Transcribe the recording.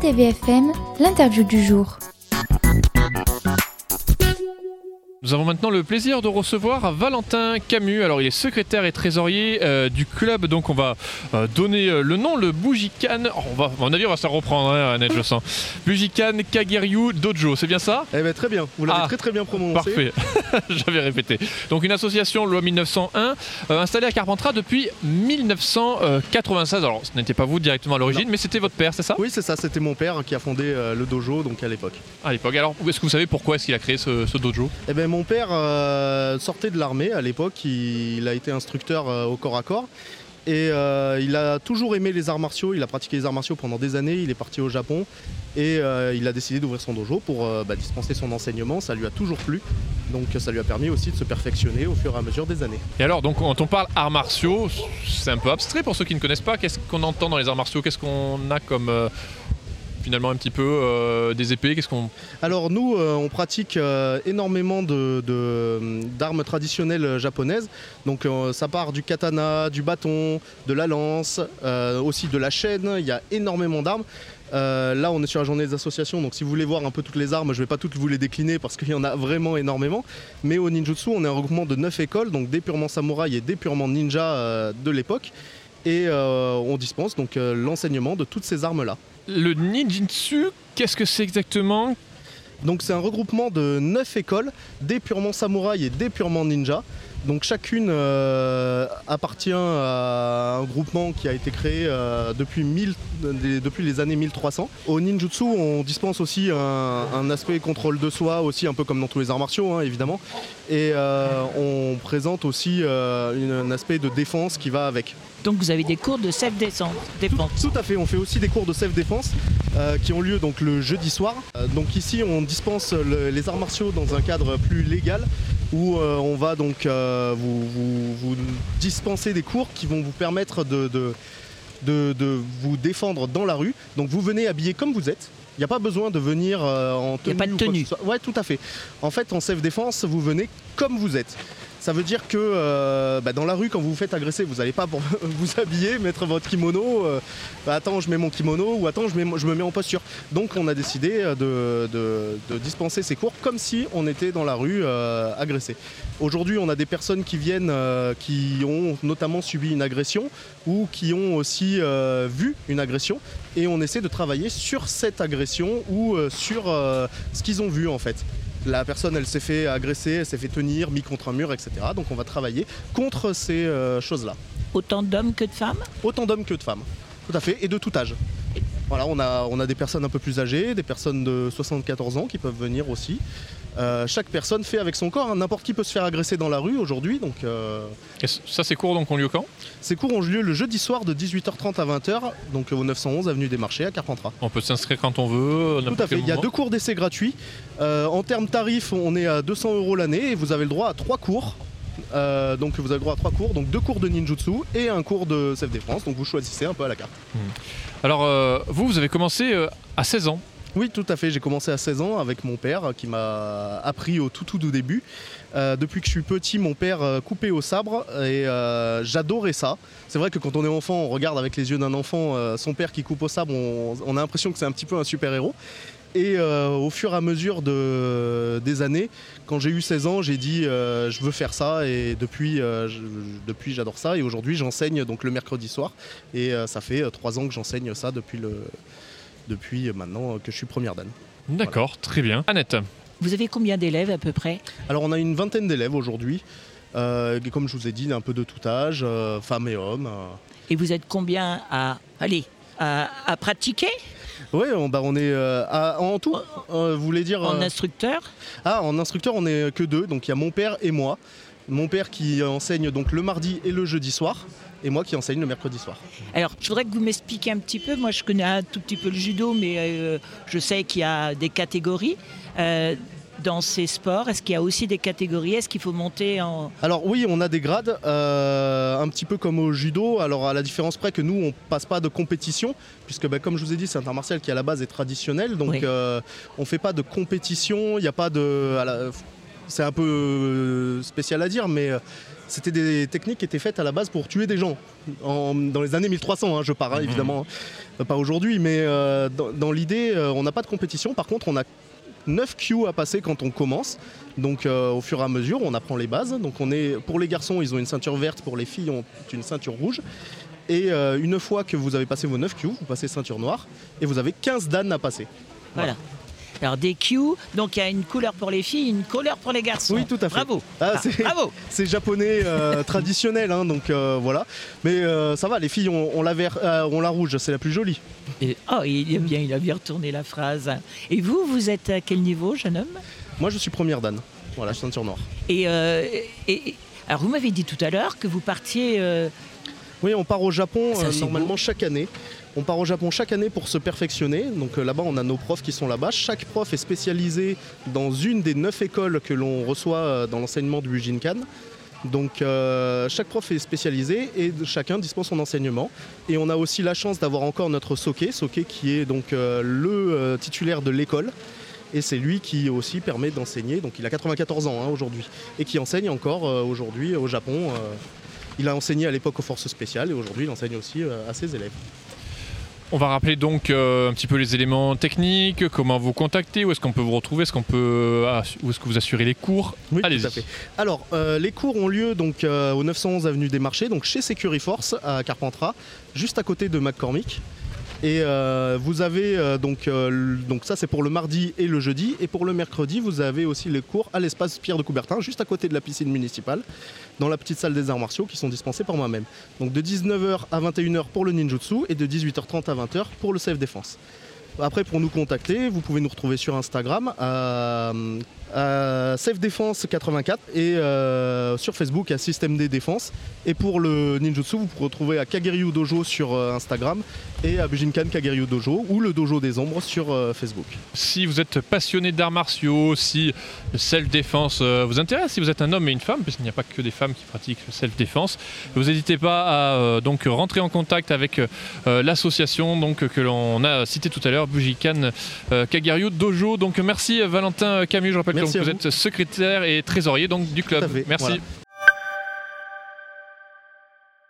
RTVFM, l'interview du jour. Nous avons maintenant le plaisir de recevoir Valentin Camus. Alors il est secrétaire et trésorier du club, donc on va donner le nom, le Bougikan. À mon avis on va se reprendre, Annette, je sens. Bougikan Kagiryu Dojo, c'est bien ça? Eh bien très bien, vous l'avez très bien prononcé. Parfait, j'avais répété. Donc une association loi 1901, installée à Carpentras depuis 1996. Alors ce n'était pas vous directement à l'origine, mais c'était votre père, c'est ça? Oui c'est ça, c'était mon père qui a fondé le dojo donc à l'époque. À l'époque, alors est-ce que vous savez pourquoi est-ce qu'il a créé ce dojo? Eh bien mon père sortait de l'armée à l'époque, il a été instructeur au corps à corps. Et il a toujours aimé les arts martiaux, il a pratiqué les arts martiaux pendant des années, il est parti au Japon et il a décidé d'ouvrir son dojo pour dispenser son enseignement, ça lui a toujours plu, donc ça lui a permis aussi de se perfectionner au fur et à mesure des années. Et alors, donc, quand on parle arts martiaux, c'est un peu abstrait pour ceux qui ne connaissent pas, qu'est-ce qu'on entend dans les arts martiaux, qu'est-ce qu'on a comme... finalement un petit peu des épées, qu'est-ce qu'on... Alors nous on pratique énormément d'armes traditionnelles japonaises, donc ça part du katana, du bâton, de la lance, aussi de la chaîne, il y a énormément d'armes. Là on est sur la journée des associations, donc si vous voulez voir un peu toutes les armes, je ne vais pas toutes vous les décliner parce qu'il y en a vraiment énormément, mais au ninjutsu on est un regroupement de 9 écoles, donc des purement samouraï et des purement ninja de l'époque, et on dispense donc l'enseignement de toutes ces armes là. Le ninjutsu, qu'est-ce que c'est exactement? Donc c'est un regroupement de 9 écoles, des purement samouraï et des purement ninja. Donc chacune appartient à un groupement qui a été créé depuis les années 1300. Au ninjutsu, on dispense aussi un aspect contrôle de soi, aussi un peu comme dans tous les arts martiaux, évidemment. Et on présente aussi un aspect de défense qui va avec. Donc vous avez des cours de self-défense. Tout à fait, on fait aussi des cours de self-défense qui ont lieu donc le jeudi soir. Donc ici on dispense les arts martiaux dans un cadre plus légal où on va donc vous dispenser des cours qui vont vous permettre de vous défendre dans la rue. Donc vous venez habillé comme vous êtes. Il n'y a pas besoin de venir en tenue. Il n'y a pas de tenue. Ouais, tout à fait. En fait, en self-défense, vous venez comme vous êtes. Ça veut dire que dans la rue, quand vous vous faites agresser, vous n'allez pas pour vous habiller, mettre votre kimono, attends, je mets mon kimono ou attends, je me mets en posture. Donc on a décidé de dispenser ces cours comme si on était dans la rue agressé. Aujourd'hui, on a des personnes qui viennent qui ont notamment subi une agression ou qui ont aussi vu une agression et on essaie de travailler sur cette agression ou sur ce qu'ils ont vu en fait. La personne, elle s'est fait agresser, elle s'est fait tenir, mis contre un mur, etc. Donc on va travailler contre ces choses-là. Autant d'hommes que de femmes? Autant d'hommes que de femmes, tout à fait, et de tout âge. Voilà, on a des personnes un peu plus âgées, des personnes de 74 ans qui peuvent venir aussi. Chaque personne fait avec son corps, n'importe qui peut se faire agresser dans la rue aujourd'hui. Donc, Et ça, ces cours donc, ont lieu quand? Ces cours ont lieu le jeudi soir de 18h30 à 20h, donc au 911 avenue des Marchés à Carpentras. On peut s'inscrire quand on veut? Tout à fait, il y a 2 cours d'essai gratuits. En termes tarifs, on est à 200 € l'année et vous avez le droit à 3 cours. Donc vous avez le droit à 3 cours, donc 2 cours de ninjutsu et un cours de self-défense, donc vous choisissez un peu à la carte. Alors vous avez commencé à 16 ans. Oui, tout à fait, j'ai commencé à 16 ans avec mon père qui m'a appris au tout début. Depuis que je suis petit, mon père coupait au sabre et j'adorais ça. C'est vrai que quand on est enfant, on regarde avec les yeux d'un enfant son père qui coupe au sabre, on a l'impression que c'est un petit peu un super-héros. Et au fur et à mesure des années, quand j'ai eu 16 ans, j'ai dit je veux faire ça et depuis j'adore ça. Et aujourd'hui j'enseigne donc le mercredi soir et ça fait 3 ans que j'enseigne ça depuis maintenant que je suis première dan. D'accord, voilà. Très bien. Annette? Vous avez combien d'élèves à peu près? Alors on a une vingtaine d'élèves aujourd'hui, comme je vous ai dit, un peu de tout âge, femmes et hommes. Et vous êtes combien à pratiquer? Oui, on est en tout, vous voulez dire... En instructeur? En instructeur, on n'est que 2, donc il y a mon père et moi. Mon père qui enseigne donc le mardi et le jeudi soir, et moi qui enseigne le mercredi soir. Alors, je voudrais que vous m'expliquiez un petit peu. Moi, je connais un tout petit peu le judo, mais je sais qu'il y a des catégories. Dans ces sports, est-ce qu'il y a aussi des catégories? Est-ce qu'il faut monter en... Alors oui, on a des grades, un petit peu comme au judo. Alors à la différence près que nous, on ne passe pas de compétition, puisque comme je vous ai dit, c'est un art martial qui à la base est traditionnel. Donc oui. On ne fait pas de compétition, il n'y a pas de... C'est un peu spécial à dire, mais C'était des techniques qui étaient faites à la base pour tuer des gens. Dans les années 1300, je parle évidemment, pas aujourd'hui, mais dans l'idée, on n'a pas de compétition. Par contre, on a 9 Q à passer quand on commence. Donc au fur et à mesure, on apprend les bases. Donc pour les garçons, ils ont une ceinture verte, pour les filles, ont une ceinture rouge. Et une fois que vous avez passé vos 9 Q, vous passez ceinture noire et vous avez 15 dan à passer. Voilà. Alors des Q, donc il y a une couleur pour les filles, une couleur pour les garçons. Oui, tout à fait. Bravo. Bravo. C'est japonais traditionnel, donc voilà. Mais ça va, les filles ont la rouge, c'est la plus jolie. Il a bien retourné la phrase. Et vous êtes à quel niveau, jeune homme? Moi, je suis première dan. Voilà, ceinture noire. Et alors vous m'avez dit tout à l'heure que vous partiez. Oui, on part au Japon normalement chaque année. On part au Japon chaque année pour se perfectionner. Donc là-bas, on a nos profs qui sont là-bas. Chaque prof est spécialisé dans une des 9 écoles que l'on reçoit dans l'enseignement du Bujinkan. Donc chaque prof est spécialisé et chacun dispose son enseignement. Et on a aussi la chance d'avoir encore notre Soke qui est donc le titulaire de l'école. Et c'est lui qui aussi permet d'enseigner. Donc il a 94 ans aujourd'hui. Et qui enseigne encore aujourd'hui au Japon. Il a enseigné à l'époque aux forces spéciales et aujourd'hui il enseigne aussi à ses élèves. On va rappeler donc un petit peu les éléments techniques, comment vous contacter, où est-ce qu'on peut vous retrouver, où est-ce que vous assurez les cours? Oui, allez-y. Tout à fait. Alors, les cours ont lieu donc, au 911 avenue des Marchés, donc chez Securiforce à Carpentras, juste à côté de McCormick. Et vous avez donc ça c'est pour le mardi et le jeudi. Et pour le mercredi, vous avez aussi les cours à l'espace Pierre de Coubertin, juste à côté de la piscine municipale, dans la petite salle des arts martiaux qui sont dispensés par moi-même. Donc de 19h à 21h pour le ninjutsu et de 18h30 à 20h pour le self-défense. Après, pour nous contacter, vous pouvez nous retrouver sur Instagram à Self-Défense 84 et sur Facebook à Système D Défense. Et pour le ninjutsu, vous pouvez retrouver à Kagiryu Dojo sur Instagram et à Bujinkan Kagiryu Dojo ou le Dojo des Ombres sur Facebook. Si vous êtes passionné d'arts martiaux, si le self-défense vous intéresse, si vous êtes un homme et une femme, parce qu'il n'y a pas que des femmes qui pratiquent le self-défense, vous n'hésitez pas à donc rentrer en contact avec l'association donc, que l'on a citée tout à l'heure, Bujinkan Kagiryu Dojo. Donc merci Valentin Camus, je rappelle que vous êtes secrétaire et trésorier donc, du club. Merci. Voilà.